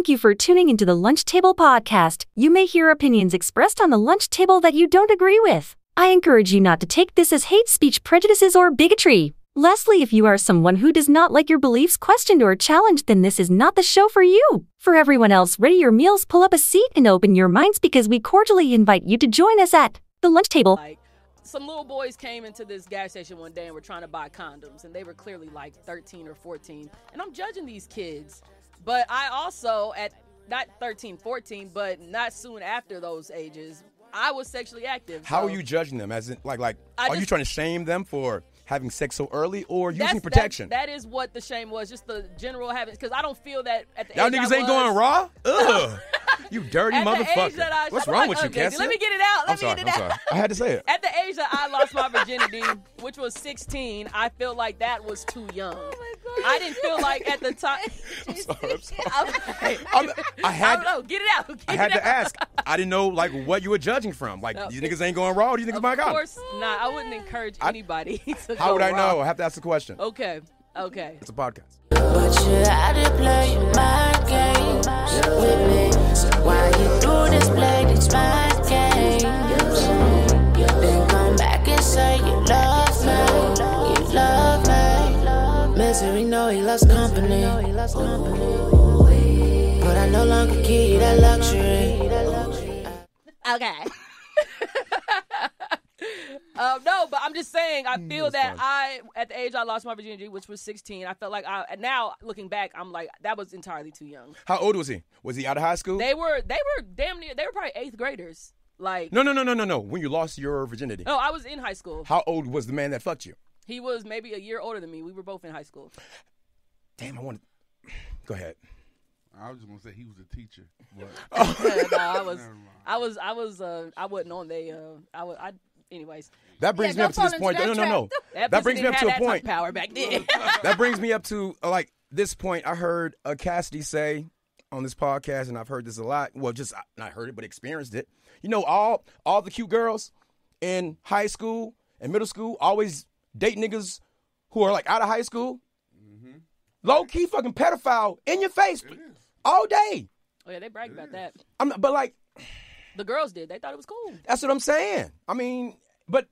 Thank you for tuning into the Lunch Table Podcast. You may hear opinions expressed on the lunch table that you don't agree with. I encourage you not to take this as hate speech, prejudices, or bigotry. Lastly, if you are someone who does not like your beliefs questioned or challenged, then this is not the show for you. For everyone else, ready your meals, pull up a seat, and open your minds because we cordially invite you to join us at the Lunch Table. Some little boys came into this gas station one day and were trying to buy condoms, and they were clearly like 13 or 14. And I'm judging these kids. But I also, at not 13, 14, but not soon after those ages, I was sexually active. How are you judging them? As in, are you trying to shame them for having sex so early or using protection? That is what the shame was, just the general habit. Because I don't feel that at the Y'all age niggas I ain't was, going raw? Ugh. You dirty at motherfucker. The age that What's wrong with you, Cassie? Let me get it out. I'm sorry. I had to say it. At the age that I lost my virginity, which was 16, I feel like that was too young. Oh my God. I didn't feel like at the time. I'm sorry. Hey, I don't know. Get it out. I had to ask. I didn't know what you were judging from. These niggas ain't going raw. Or do you think my God? Of course not. I wouldn't encourage anybody to How go would I raw. know? I have to ask the question. Okay. It's a podcast. But you had to play my games with me. Why you do this, play these mind games? Then come back and say you love me. Misery know he loves company. But I no longer give you that luxury. Okay. No, but I'm just saying, I feel that at the age I lost my virginity, which was 16, I felt like now looking back, I'm like, that was entirely too young. How old was he? Was he out of high school? They were damn near, they were probably 8th graders. No. When you lost your virginity. No, I was in high school. How old was the man that fucked you? He was maybe a year older than me. We were both in high school. Damn, I wanted. Go ahead. I was just gonna say he was a teacher. But... I wasn't on anyways. That brings me up to this point. No. That brings me up to a point. Power back then. That brings me up to this point. I heard Cassidy say on this podcast, and I've heard this a lot. Well, just not heard it, but experienced it. You know, all the cute girls in high school and middle school always date niggas who are out of high school. Mm-hmm. Low key fucking pedophile in your face all day. Oh yeah, they brag about that. The girls did. They thought it was cool. That's what I'm saying. I mean, but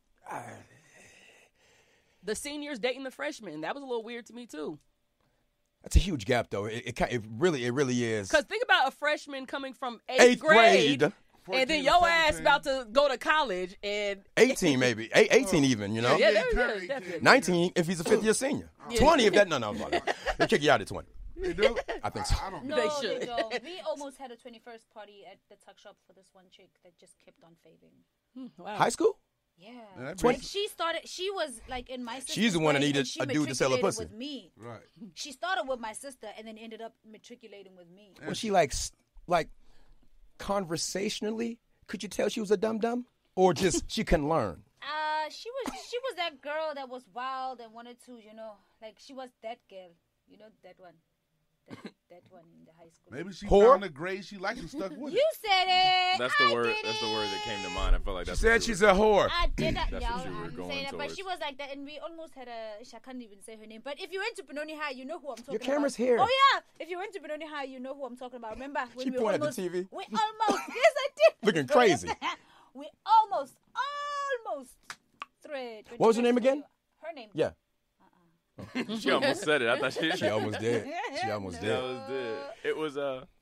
the seniors dating the freshmen, that was a little weird to me too. That's a huge gap, though. It really is. Because think about a freshman coming from eighth grade. And then your ass about to go to college and 18 maybe 18 even, you know. Yeah, definitely. 19 if he's a 5th year senior. 20 if that no. They kick you out at 20. They do? I think so. I don't No, know. They should. they don't. We almost had a 21st party at the tuck shop for this one chick that just kept on fading. Wow. High school? Yeah. 20. She was in my sister's She's the one that grade, needed and she a dude to sell her matriculated pussy. with me. Right. She started with my sister and then ended up matriculating with me. Was she like conversationally? Could you tell she was a dum-dum? Or just she couldn't learn? She was that girl that was wild and wanted to, she was that girl. You know that one. That one in the high school. Maybe she Whore? found a grade she liked and stuck with it. You said it. That's the word. That's the word that came to mind. I felt like She that's. said she's a whore. I did that. That's Yeah, what you were I didn't going say that, but towards. she was like that, and we almost had I can't even say her name. But if you went to Benoni High, you know who I'm talking about. Your camera's here. Oh yeah, if you went to Benoni High, you know who I'm talking about. Remember when She we pointed almost, at the TV. We almost. Yes, I did. Looking crazy. We almost thread. What was her name again? Her name. Yeah. She almost said it. I thought She almost did. She almost That did. was it. It was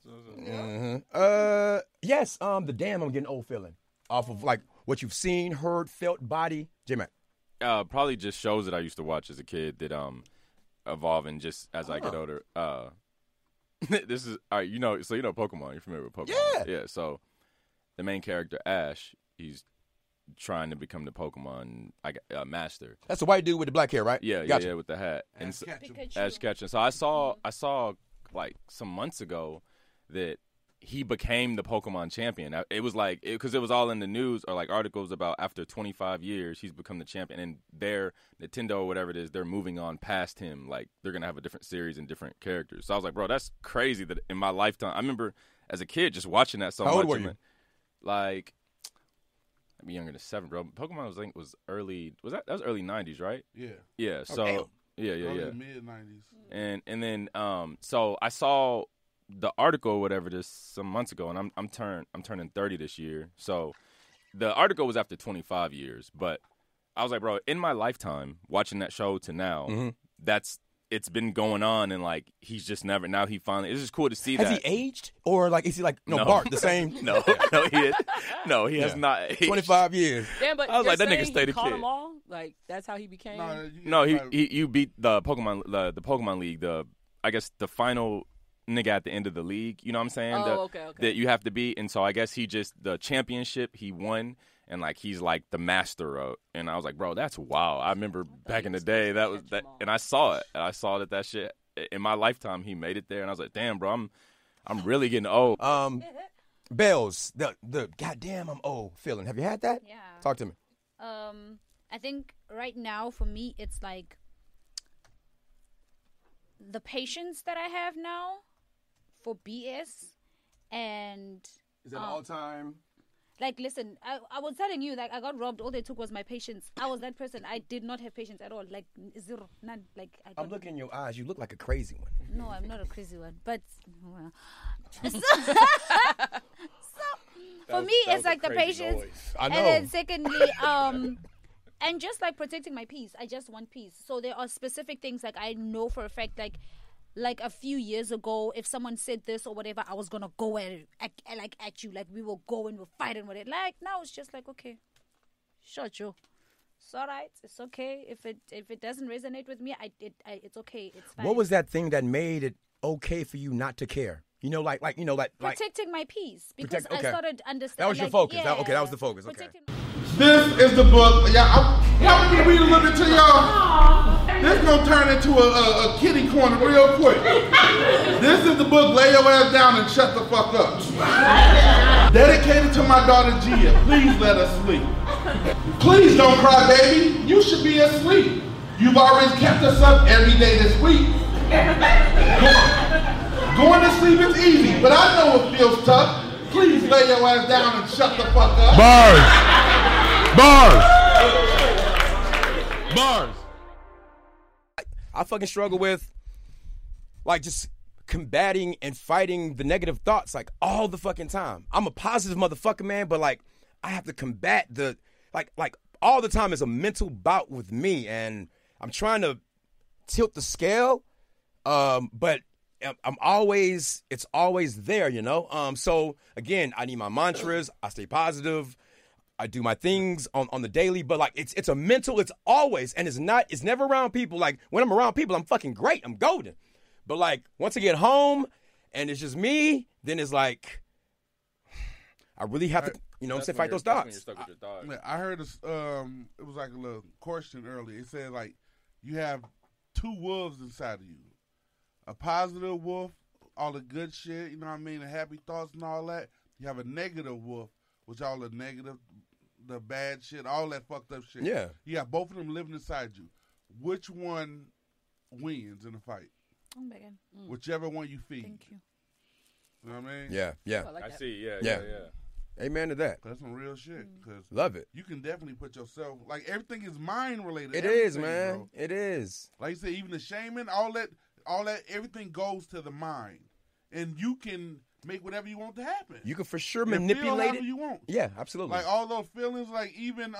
Yes, the damn I'm getting old feeling. Off of what you've seen, heard, felt, body. J-Mac. Probably just shows that I used to watch as a kid that evolve and just as I get older. This is all right, you know Pokemon. You're familiar with Pokemon? Yeah. So the main character Ash, he's trying to become the Pokemon master. That's the white dude with the black hair, right? Yeah, Gotcha. yeah, with the hat. Ash Ketchum. Ash Ketchum. So I saw some months ago that he became the Pokemon champion. It was because it was all in the news or articles about after 25 years he's become the champion, and their Nintendo or whatever it is, they're moving on past him. They're gonna have a different series and different characters. So I was like, bro, that's crazy that in my lifetime. I remember as a kid just watching that so much. How old were you? I'd be younger than 7, bro. Pokemon was early. That was early 90s, right? Yeah. Yeah. So yeah. Mid 90s. And then so I saw the article or whatever just some months ago, and I'm turning 30 this year. So the article was after 25 years, but I was like, bro, in my lifetime watching that show to now, it's been going on, and like he's just never. Now he finally. It's just cool to see Has that. he aged, or like is he like Bart the same? No, he has not aged. 25 years. Damn, but I was you're like, that nigga saying stayed he a caught kid. them all? Like that's how he became. No, you beat the Pokemon League. I guess the final nigga at the end of the league. You know what I'm saying? Okay. That you have to beat, and so I guess he just the championship he won. And like he's like the master of, and I was like, bro, that's wild. I remember back in the day that was that, and I saw it. And I saw that shit in my lifetime. He made it there, and I was like, damn, bro, I'm really getting old. Bells, the goddamn I'm old feeling. Have you had that? Yeah. Talk to me. I think right now for me it's like the patience that I have now for BS and Is that all time? like listen, I was telling you, like I got robbed. All they took was my patience. I was that person. I did not have patience at all. Like zero, none. Like I'm looking in your eyes. You look like a crazy one. No, I'm not a crazy one. But well. so for me, it's like the patience. I know. And then secondly, and just like protecting my peace. I just want peace. So there are specific things like I know for a fact, like a few years ago, if someone said this or whatever, I was gonna go at you, like we will go and we'll fight and whatever. Like now it's just like, okay, sure, Joe, it's all right, it's okay. If it doesn't resonate with me, it's okay, it's fine. What was that thing that made it okay for you not to care? You know, like protecting my peace, because okay. I started understanding. That was your focus. That was the focus. Okay. This is the book. Help me read a little bit to y'all. This gonna turn into a kitty corner real quick. This is the book, Lay Your Ass Down and Shut the Fuck Up. Dedicated to my daughter Gia. Please let us sleep. Please don't cry, baby. You should be asleep. You've already kept us up every day this week. Going to sleep is easy, but I know it feels tough. Please lay your ass down and shut the fuck up. Bars. I fucking struggle with like just combating and fighting the negative thoughts like all the fucking time. I'm a positive motherfucker, man, but like I have to combat the like all the time is a mental bout with me, and I'm trying to tilt the scale, but it's always there, you know? So again, I need my mantras, I stay positive, I do my things on the daily, but like it's a mental, it's always, and it's never around people. Like when I'm around people, I'm fucking great, I'm golden. But like once I get home and it's just me, then it's like, I really have to, you know what I'm saying, fight those thoughts. I heard this, it was like a little question earlier. It said like, you have two wolves inside of you. A positive wolf, all the good shit, you know what I mean, the happy thoughts and all that. You have a negative wolf, which all the negative, the bad shit, all that fucked up shit. Yeah. You have both of them living inside you. Which one wins in the fight? Oh my God. Whichever one you feed. Thank you. You know what I mean? Yeah. I like that. I see, yeah. Amen to that. That's some real shit. Cause Love it. you can definitely put yourself, like everything is mind related. It Everything, is, man. bro. It is. Like you said, even the shaming, all that, everything goes to the mind. And you can make whatever you want to happen. You can for sure And manipulate feel however it. you want. Yeah, absolutely. Like all those feelings, like even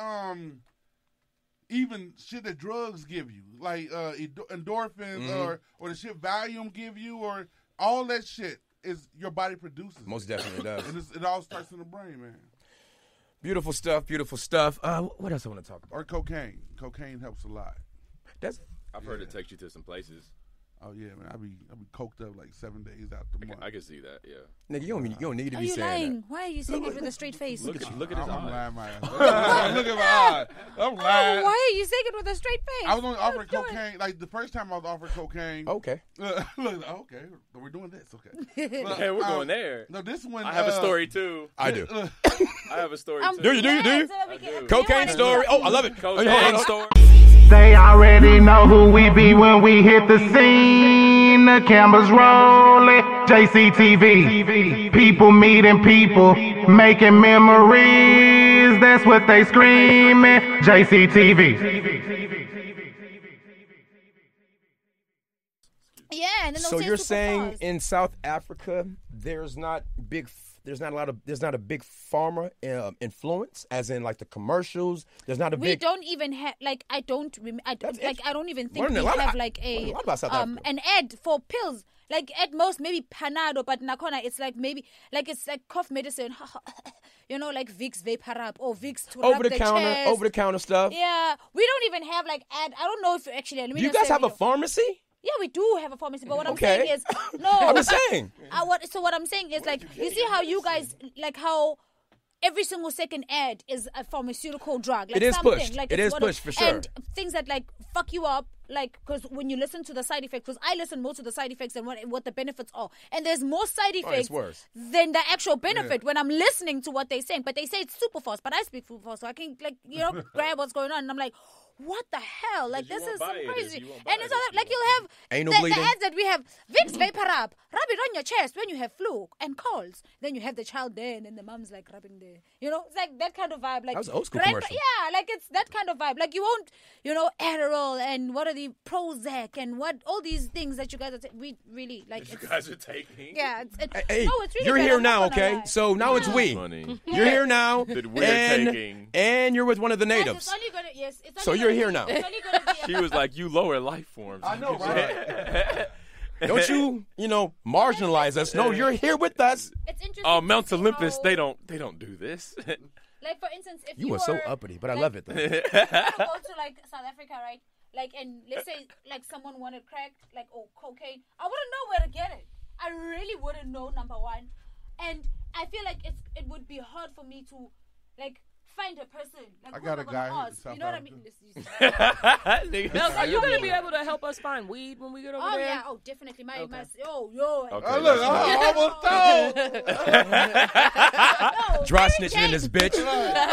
shit that drugs give you, like endorphins or the shit Valium give you, or all that shit is your body produces. Most definitely does. And it all starts in the brain, man. Beautiful stuff. Beautiful stuff. What else I want to talk about? Or cocaine. Cocaine helps a lot. I've heard it takes you to some places. Oh yeah, man. I be coked up like 7 days out the month. I can see that, yeah. Nigga, you don't need to Are be you saying lying? Why are you saying it with a straight face? Look at his I'm eyes. lying my ass. Look at my eyes. I'm lying. Why are you saying it with a straight face? I was only offered cocaine. Like the first time I was offered cocaine. that. Okay. Look, okay, we're doing this. Okay. Look, Okay, we're going there. No, this one. I have a story too. I do. I have a story I'm too. Do you? glad so that we I can- do. Cocaine wanna story. hear- Oh, I love it. Cocaine Hold on. story. They already know who we be when we hit the scene. The cameras rolling. JCTV. People meeting people, making memories. That's what they screaming. JCTV. Yeah, and then they'll So say you're super saying fast. in South Africa there's not a big pharma influence, as in like the commercials. There's not a we big. don't even have like I don't even think Learning we a lot have about- like learning a lot about South Africa. an ad for pills. Like at most maybe Panado, but Nakona it's like maybe like it's like cough medicine, you know, like Vicks Vaporub or Vicks to rub over the counter, chest. over the counter stuff. Yeah, we don't even have like ad. I don't know if actually. Do you guys have a pharmacy? Yeah, we do have a pharmacy, but what I'm Okay. saying is no. I'm just saying. What I'm saying is like you see how you guys like how. Every single second ad is a pharmaceutical drug. Like It is something. pushed. Like It it's is one of- pushed for sure. And things that like fuck you up, like because when you listen to the side effects, because I listen more to the side effects than what the benefits are, and there's more side it's effects worse. than the actual benefit when I'm listening to what they're saying. But they say it's super fast, but I speak super fast, so I can like grab what's going on, and I'm like. What the hell? Like you this won't is some buy it if crazy. you won't buy And it's it all, if you like you'll have Anal the bleeding? ads that we have Vicks Vaporub, rub it on your chest when you have flu and colds. Then you have the child there, and then the mom's like rubbing the, it's like that kind of vibe. Like That was an old school right- commercial. Yeah, like it's that kind of vibe. Like you won't, Adderall and what are the Prozac and what all these things that you guys are. We really like. You it's- guys are taking. Yeah, Hey, no, it's really you're bad, here I'm not now, gonna okay? lie. So now it's we. Funny. You're here now, That we're and taking. and you're with one of the Yes, natives. it's only gonna, yes, it's So only you're gonna here be- now. It's only gonna be She was like, "You lower life forms." I know, right? Don't you, marginalize us? No, you're here with us. It's interesting. Oh, to Mount see Olympus, how- they don't do this. Like for instance, if You you were so were, uppity, but I like, love it though. you wanna go to like South Africa, right? Like, and let's say like someone wanted crack, like or cocaine. I wouldn't know where to get it. I really wouldn't know. Number one, and I feel like it would be hard for me to like find a person. Like, I who got am a gonna guy in ask? South You know what I Africa. mean? Niggas. Nels, are you going to be able to help us find weed when we get over Oh there? yeah, oh definitely. My Okay. yo. Okay, Oh, look, that's I almost told. No, Dry Mary snitching in this Jane. bitch.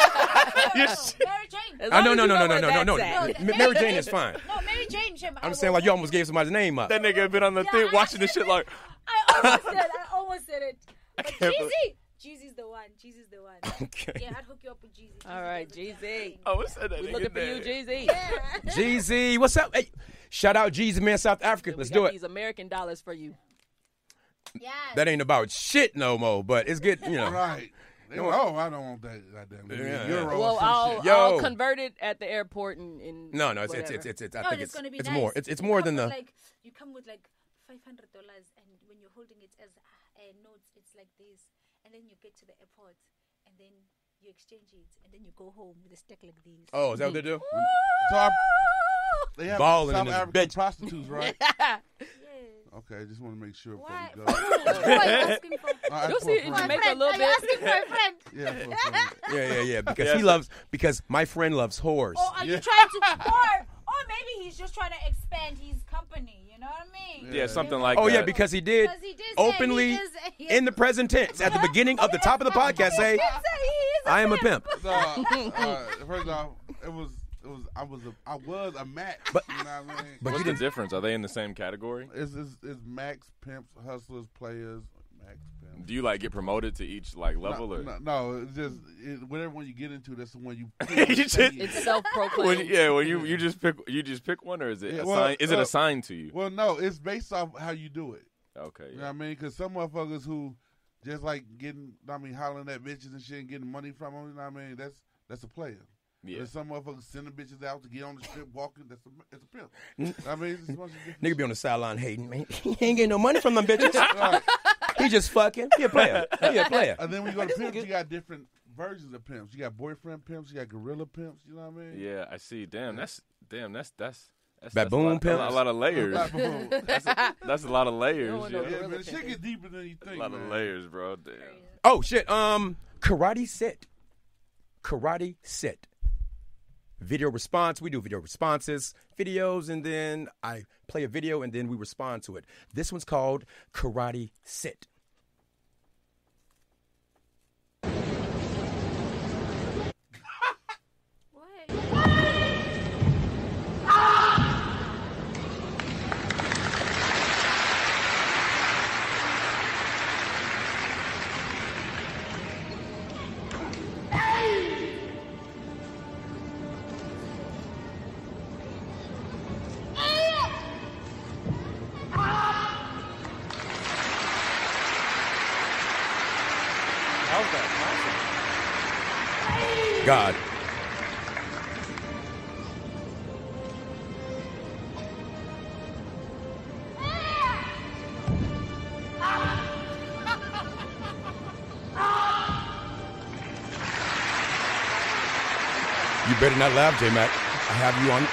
Mary Jane. As I long no, as no, you no, know no, where no, no, no. that's at. Mary Jane is fine. No, Mary Jane. I'm saying like you almost gave somebody's name up. That nigga been on the thing watching this shit like. I almost said it. But can't Jeezy's the one. Jeezy's the one. Okay. Yeah, I'd hook you up with Jeezy. All right, Jeezy does the Jeezy. thing. I was saying that We nigga looking for you, name. Jeezy. Yeah. Jeezy, what's up? Hey, shout out Jeezy, man, South Africa. Let's we do got it. These American dollars for you. Yes. That ain't about shit no more, but it's good, Right. Oh, I don't want that goddamn Yeah, Euro yeah. Well, or some I'll, shit. Yo. I'll convert it at the airport and No, it's whatever. I No, think it's gonna be it's nice. more. It's You more come than with, the. like you come with like $500, and when you're holding it as notes, it's like this, and then you get to the airport, and then you exchange it, and then you go home with a stack like this. Oh, is that what they do? So they have Balling in South this African bitch. prostitutes, right? Yeah. Okay, just want to make sure before Why? you Who go. are you asking for? I You'll asked see for it a in friend. Jamaica a little Are you bit. asking for a friend? Yeah, for a friend. Yeah. Because my friend loves whores. Or are you Yeah. trying to, or maybe he's just trying to expand his company. You know what I mean? Yeah, something like Oh that. yeah, because he did Because he did say openly he is- in the present tense at the beginning of the top of the podcast say, He did say he is "I am a pimp." So, first off, I was a Max. But- you know what I mean? but What's you the difference? Are they in the same category? It's Max, pimps, hustlers, players, Max, pimps. Do you like get promoted to each like level or? No, it's just whatever one you get into, that's the one you. You just- It's self-proclaimed. When you just pick one, or is it Yeah, assigned? Is it assigned to you? Well, no, it's based off how you do it. Okay. You know what I mean? Because some motherfuckers who just like hollering at bitches and shit and getting money from them, you know what I mean? That's a player. Yeah. There's some motherfuckers sending bitches out to get on the strip walking. It's a pimp. I mean, it's just a bunch of different Nigga be on the sideline hating, man. He ain't getting no money from them bitches. Right. He just fucking. He a player. He a player. And then when you go to pimps, you got different versions of pimps. You got boyfriend pimps. You got gorilla pimps. You know what I mean? Yeah, I see. Damn, that's Baboon a pimps? lot of layers. Baboon. That's a lot of layers. don't want no Yeah. Yeah, gorilla man, shit pimping. get deeper than you A think, lot man. of layers, bro. Damn. Oh shit. Karate sit. Karate sit. Video response. We do video responses, videos, and then I play a video and then we respond to it. This one's called Karate Sit. How's that possible? God. You better not laugh, J-Mac. I have you on.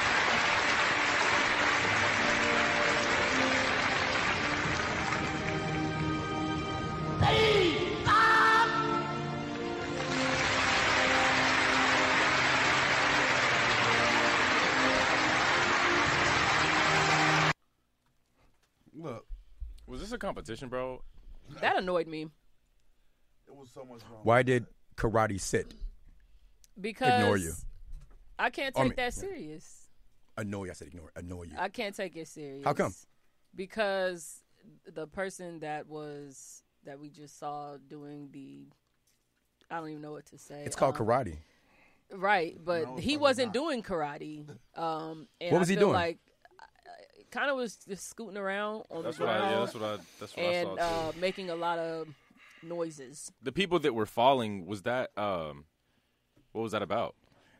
Look, Was this a competition, bro? That annoyed me it was so much wrong. Why did karate sit? because Ignore you. I can't I take mean, that serious. Annoy. I said ignore. Annoy you. I can't take it serious. How come? Because the person that we just saw doing I don't even know what to say. It's called karate. Right, but No, he it's wasn't not. doing karate. And What was I he feel doing? Like kind of was just scooting around on That's the what ground. that's what I and saw too. making a lot of noises. The people that were falling, was that what was that about?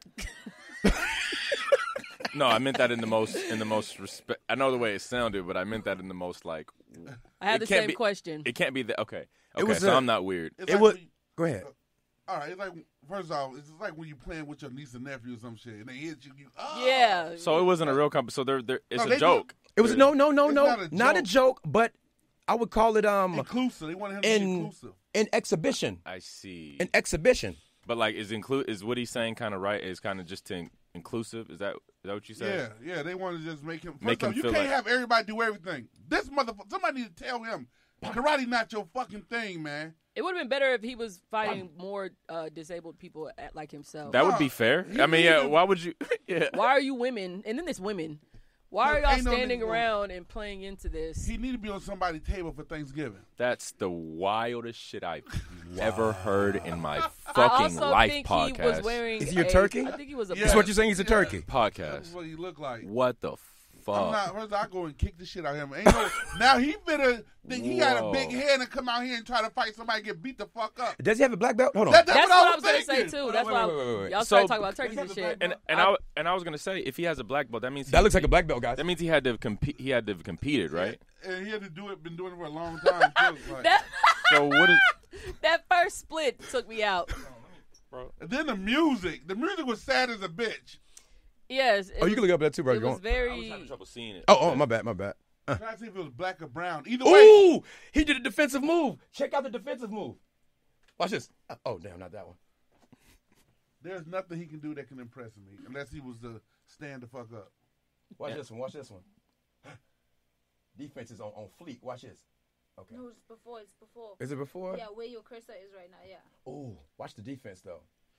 No, I meant that in the most respect. I know the way it sounded, but I meant that in the most like. I had it the can't same be- question. It can't be that. Okay, was so a- I'm not weird. It's It like was. when you- Go ahead. all right, it's like, first off, it's just like when you playing with your niece and nephew or some shit, and they hit you. Yeah. So it wasn't a real comp. So there, it's No, a they joke. It was no, It's not a joke, but I would call it inclusive. They wanted him to be in inclusive. an exhibition. I see. An exhibition. But like, is what he's saying kind of right? Is kind of just inclusive? Is that what you said? Yeah, they want to just make him. Make First off, him you feel can't like- have everybody do everything. This motherfucker, somebody need to tell him, karate not your fucking thing, man. It would have been better if he was fighting more disabled people like himself. That would be fair. I mean, yeah. Why would you? Yeah. Why are you women? And then there's women. Why are Look, y'all ain't no standing nigga around and playing into this? He need to be on somebody's table for Thanksgiving. That's the wildest shit I've ever heard in my I fucking also life think podcast. he was wearing. Is he a turkey? I think he was a. Yeah. That's what you're saying. He's a turkey. That's Podcast. what he look like. What the I'm fuck? not. First, I go and kick the shit out of him. Ain't no. Now he better think he got a Whoa. big head and come out here and try to fight somebody and get beat the fuck up. Does he have a black belt? Hold on. That's what I was going gonna say too. That's why wait. y'all So- started talking about turkeys and shit. And I was gonna say, if he has a black belt, that means That looks like a black belt, guys. That means he had to compete. He had to have competed, right? And he had to do it. Been doing it for a long time too. Like, That, So what is? that first split took me out. and then the music was sad as a bitch. Yes. Oh, you can look up that too, bro. It You was want- very. trouble seeing it. Oh, my bad. Try to see if it was black or brown. Either way, Ooh, he did a defensive move. Check out the defensive move. Watch this. Oh, damn, not that one. there's nothing he can do that can impress me unless he was to stand the fuck up. Watch this one. Watch this one. Defense is on fleek. Watch this. Okay. No, it's before. It's before. Is it before? Yeah, where your cursor is right now. Yeah. Ooh, watch the defense, though.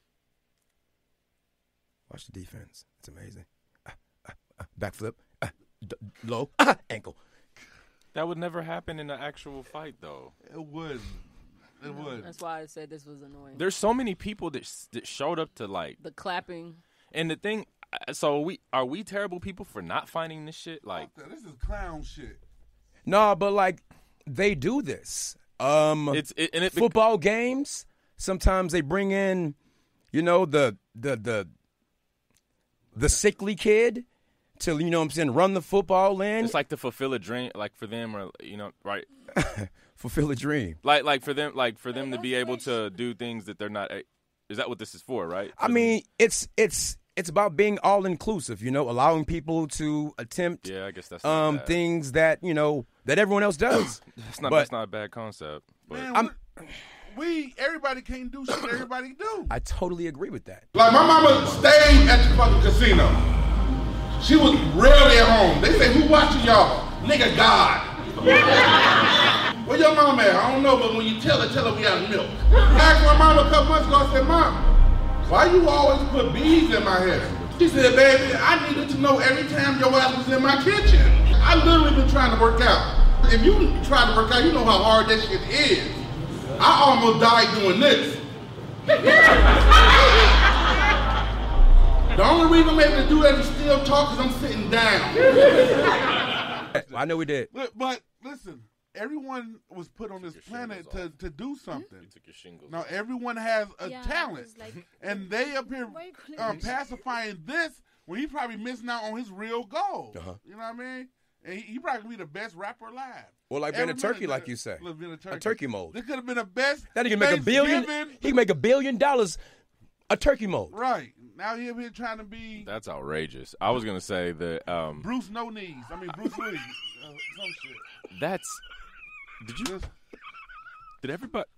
Watch the defense. It's amazing. Backflip. Low. Ankle. That would never happen in an actual fight, though. It would. It would. That's why I said this was annoying. There's so many people that showed up to like, The clapping. and the thing. So are we terrible people for not finding this shit? Like, This is clown shit. No, but like they do this. it Football games. Sometimes they bring in, the sickly kid to what I'm saying, run the football in, It's like to fulfill a dream, like for them, or right? fulfill a dream. Like for them to be able to do things that they're not. Is that what this is for? Right? I mean, it's about being all inclusive. Allowing people to attempt Yeah, I guess that's not bad. things that that everyone else does. That's but- not a bad concept. But Man, everybody can't do shit everybody do. I totally agree with that. Like my mama stayed at the fucking casino. She was rarely at home. They say, who watching y'all? Nigga, God. Where your mama at? I don't know, but when you tell her we got milk. I asked my mama a couple months ago, I said, Mom, why you always put bees in my hair? She said, baby, I needed to know every time your ass was in my kitchen. I literally been trying to work out. If you try to work out, you know how hard that shit is. I almost died doing this. The only reason I'm able to do that is still talk because I'm sitting down. I know we did. But listen, everyone was put on this your planet shingles to do something. You took your shingles. Now everyone has a Yeah, talent, it's like- and they up here Why you calling me pacifying this when he probably missing out on his real goal. Uh-huh. You know what I mean? And he probably could be the best rapper alive. Or like Every being a turkey, minute, like you say. look, being A turkey mold. This could have been the best. That he can make $1 billion. Thanksgiving. He can make $1 billion a turkey mold. Right. Now he up here trying to be That's outrageous. I was gonna say that. Bruce No Knees. I mean Bruce Willis. Some shit. That's. Did everybody?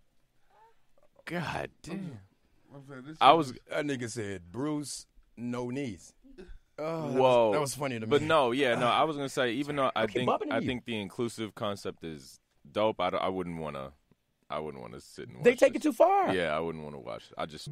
God damn. I'm saying, this I shit was. That nigga said Bruce no knees. Oh, Whoa, that was funny to me. But no, yeah, no. I was gonna say, even though I Okay, bumping into you. think the inclusive concept is dope. I wouldn't want to. I wouldn't want to sit and watch. They take this. it too far. Yeah, I wouldn't want to watch. I just.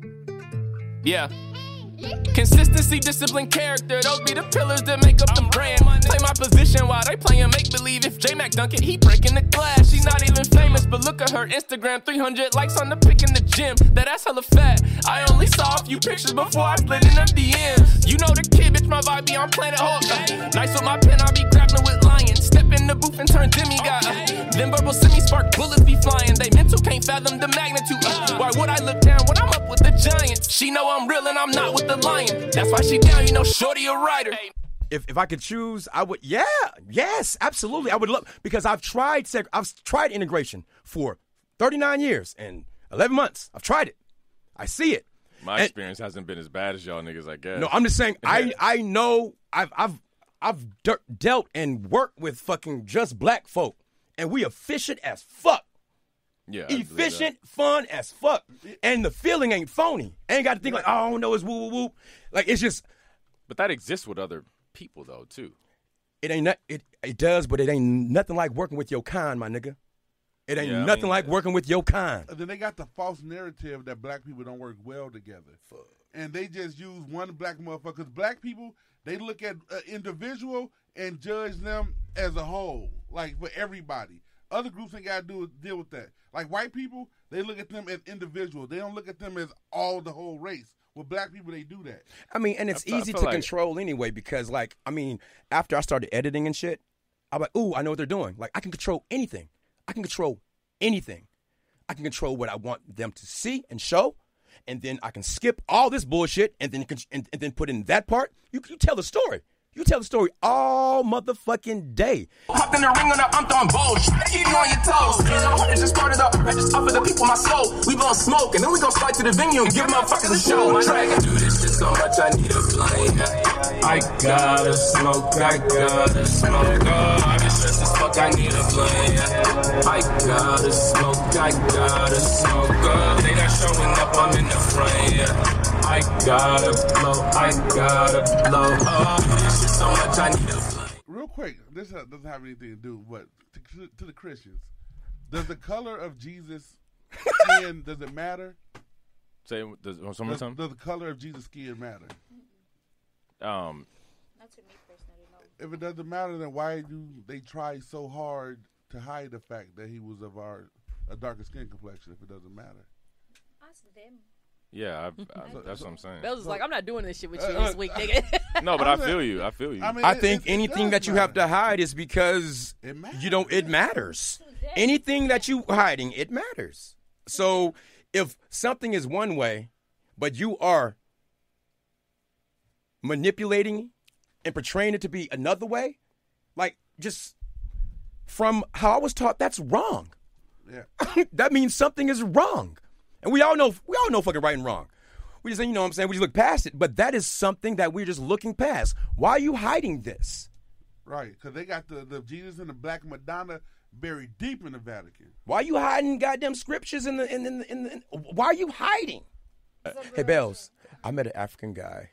Yeah. Consistency, discipline, character, those be the pillars that make up the brand. Play my position while they playin' make-believe. If J-Mac dunk it, he breaking the glass. She's not even famous, but look at her Instagram, 300 likes on the pic in the gym. That ass hella fat. I only saw a few pictures before I slid in them DMs. You know the kid, bitch, my vibe be on Planet Hulk. Nice with my pen, I be grappling with lions. Step in the booth and turn demigod. Them verbal semi-spark bullets be flying. They mental can't fathom the magnitude. Why would I look down when I'm up with the giants? She know I'm real and I'm not with the lion. That's why she down, you know, shorty a writer. If I could choose, I would. Yeah, yes, absolutely. I would love because I've tried integration for 39 years and 11 months. I've tried it. I see it. My experience hasn't been as bad as y'all niggas, I guess. No, I'm just saying. I know. I've dealt and worked with fucking just black folk, and we efficient as fuck. Yeah, I believe Efficient, fun as fuck, and the feeling ain't phony. Ain't got to think like, oh, I don't know, it's woo woo woo. Like it's just. But that exists with other people though too. It ain't it does, but it ain't nothing like working with your kind, my nigga. It ain't nothing like working with your kind. Then they got the false narrative that black people don't work well together. And they just use one black motherfucker. Because black people, they look at an individual and judge them as a whole, like for everybody. Other groups ain't got to deal with that. Like white people, they look at them as individuals. They don't look at them as all the whole race. With black people, they do that. I mean, and it's easy to control anyway because, like, I mean, after I started editing and shit, I'm like, ooh, I know what they're doing. Like, I can control anything. I can control anything. I can control what I want them to see and show, and then I can skip all this bullshit and then put in that part. You tell the story. You tell the story all motherfucking day. Hop in the ring on the I'm throwing balls. Keep you on your toes. I just started up. I just offer the people my soul. We gon' smoke and then we gon' slide to the venue and give motherfuckers a show. I can do this shit so much I need a plane. I gotta smoke. I gotta smoke. I get stressed as fuck. I need a plane. I gotta smoke. I gotta smoke. They not showing up. I'm in the frame. I gotta blow. I gotta blow. So much I need a real quick, this doesn't have anything to do, but to the Christians, does the color of Jesus' skin, does it matter? Say, does the color of Jesus' skin matter? Not to me personally, no. If it doesn't matter, then why do they try so hard to hide the fact that he was of a darker skin complexion if it doesn't matter? Ask them. Yeah, that's what I'm saying. Bells is like, I'm not doing this shit with you this week, nigga. No, but I feel you. I feel you. I mean, I think anything that you have to hide is because it matters. Anything that you hiding, it matters. So if something is one way, but you are manipulating and portraying it to be another way, like just from how I was taught, that's wrong. Yeah. That means something is wrong. And we all know fucking right and wrong. We just, you know what I'm saying? We just look past it. But that is something that we're just looking past. Why are you hiding this? Right, because they got the Jesus and the Black Madonna buried deep in the Vatican. Why are you hiding goddamn scriptures in the why are you hiding? Hey, Bells, I met an African guy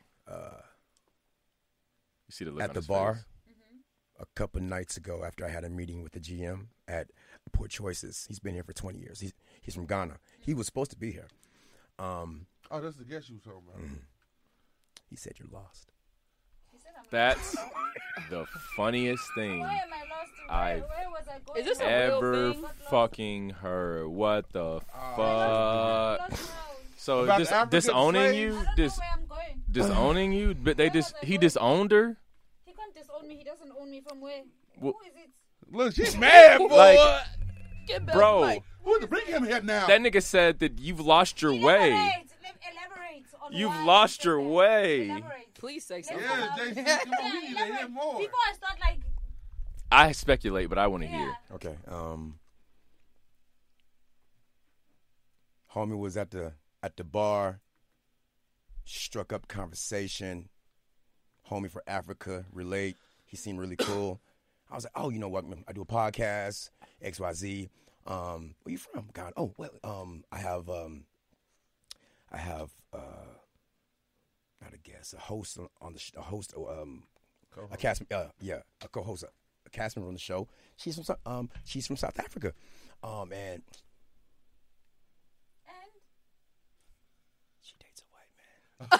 you see the look at on the his bar face? a couple nights ago after I had a meeting with the GM at Poor Choices. He's been here for 20 years. He's from Ghana. He was supposed to be here. Oh, that's the guest you were talking about. Mm-hmm. He said you're lost. That's the funniest thing Where am I lost to? I've Where was I going? Is this a ever real thing? fucking heard. What the fuck? So About just African disowning slaves? you, I don't know where I'm going. disowning you, but Where was I he going? disowned her. He can't disown me. He doesn't own me from where? Well, Who is it? Look, she's mad, boy. Like, Get back, bro, Mike. Who to bring him here now? that nigga said that you've lost your way. Elaborate on You've why lost you your said that. way. Elaborate. Please say something. Yeah, JC, come on, we need to hear more. Before I start, like, I speculate, but I want to hear. Okay. Homie was at the bar, struck up conversation. Homie for Africa, relate. He seemed really cool. I was like, oh, you know what? I do a podcast, XYZ. Where you from? God. Oh, well, I have not a guest, a host on the a host, a cast, a co-host, a cast member on the show. She's from South Africa, and she dates a white man.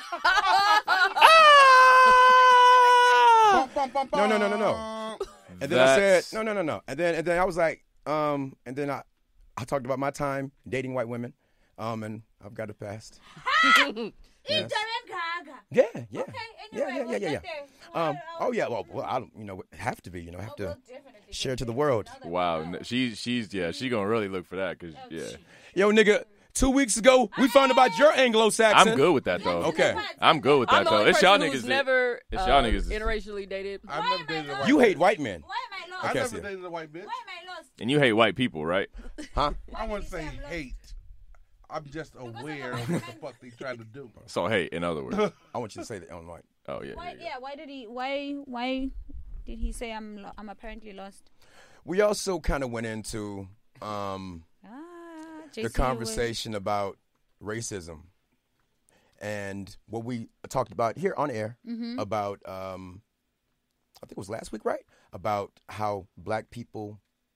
No. And then I said, no. And then I was like, and then I talked about my time dating white women, and I've got it passed. Yes. Yeah. Okay, anyway, we'll get there. Oh yeah, well, I don't, have to be, I have to share to the world. Wow, she's gonna really look for that because Yo, nigga, 2 weeks ago we found about your Anglo-Saxon. I'm good with that though. Okay, I'm good with I'm that the though. only It's y'all person niggas. who's never It's y'all niggas. interracially dated. I've never dated a white You bitch. hate white men. Why am I lost? I Okay, never see. dated a white bitch. Why am I lost? And you hate white people, right? Huh? I wouldn't say hate. I'm just aware of what the fuck they trying to do. So hey, in other words. I want you to say that on mic. Oh yeah. Why? Yeah. Why did he? Why did he say I'm apparently lost? We also kind of went into JC the conversation about racism and what we talked about here on air about I think it was last week, right? About how black people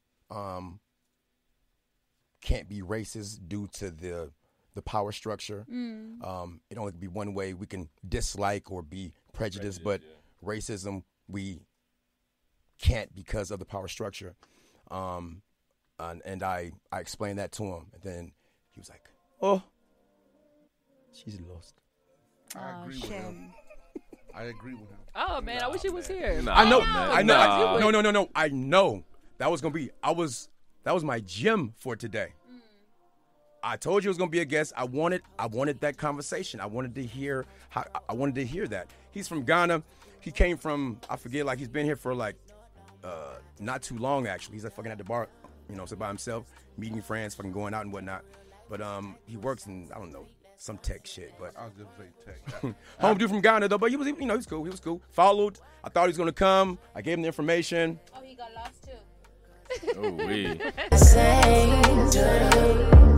can't be racist due to the power structure. It only can be one way we can dislike or be prejudiced, but racism we can't because of the power structure. And I explained that to him, and then he was like, "Oh, she's lost." I agree with him. I agree with him. Oh man, I wish he was here. Nah, I know. man. I know. Nah. No. I know that was gonna be. That was my gym for today. I told you it was gonna be a guest. I wanted that conversation. I wanted to hear that. He's from Ghana. He came from, I forget, like he's been here for like not too long actually. He's like fucking at the bar, so by himself, meeting friends, fucking going out and whatnot. But he works in, I don't know, some tech shit. But I'll just say tech. home dude from Ghana though. But he was, he's cool. He was cool. Followed. I thought he was gonna come. I gave him the information. Oh, he got lost too. Oh, we. Say